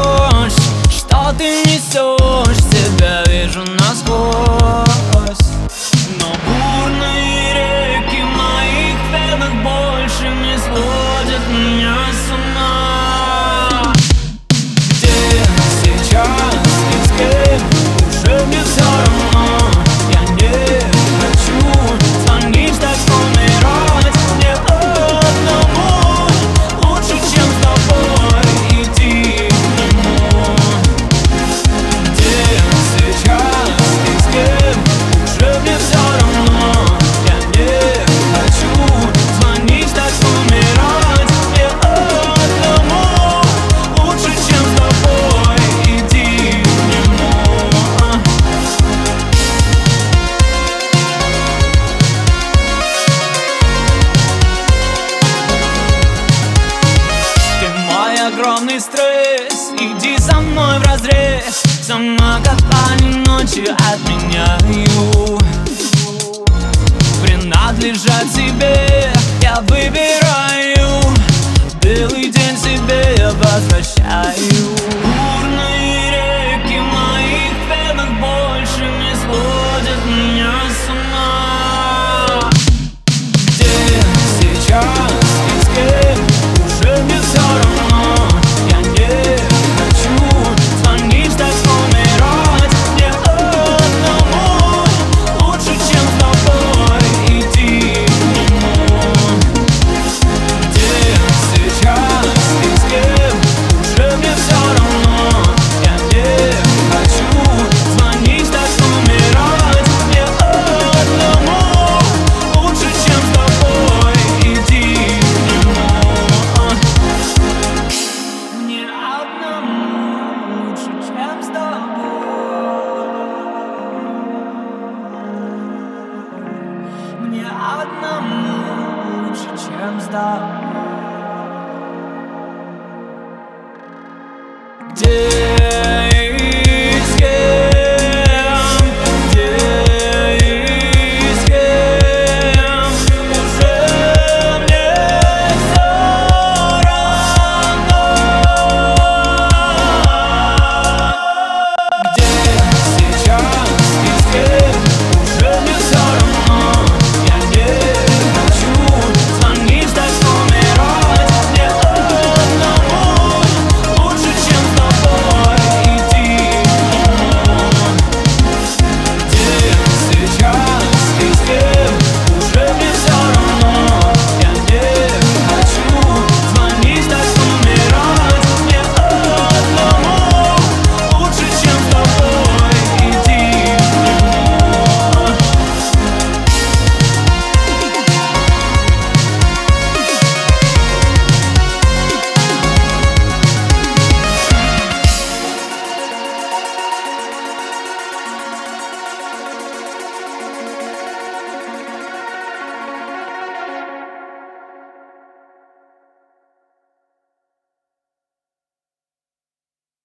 дождь, что ты несешь, тебя вижу насквозь. Но бурные реки моих венах больше не сводят меня с ума. Где сейчас и с кем, уже мне все равно. Я не хочу звонить, так умирать. Мне одному лучше, чем с тобой идти к нему. Где сейчас и с кем, уже мне все равно. Я не хочу звонить, так умирать. Мне одному лучше, чем с тобой идти к нему. Ты мой огромный стресс, иди со мной вразрез. Сама как парень ночью отменяю. Принадлежать себе я выбираю. Белый день себе я возвращаю. Бурные реки моих венах больше не сводят меня с ума. Где сейчас и с кем, уже мне все равно. Я не хочу звонить, так умирать. Мне одному лучше, чем с тобой идти к нему. Где сейчас и с кем, уже мне все равно. Я не хочу звонить, так умирать. Мне одному лучше, чем с тобой идти к нему. Мне одному лучше, чем с тобой. Мне одному лучше, чем с тобой. Где